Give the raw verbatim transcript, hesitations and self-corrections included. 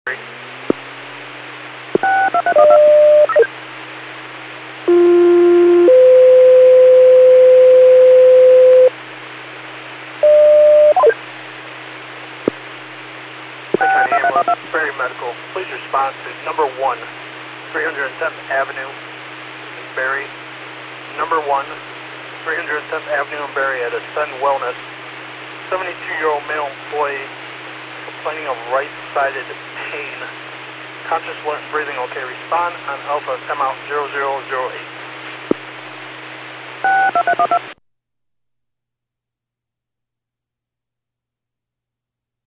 County Ambulance, Berry Medical, please respond to number one, three hundred seventh Avenue in Berry. Number one, three hundred seventh Avenue in Berry at Ascend Wellness. seventy-two-year-old male employee complaining of right-sided pain. Conscious, alert, and breathing okay. Respond on Alpha, come out zero zero zero eight.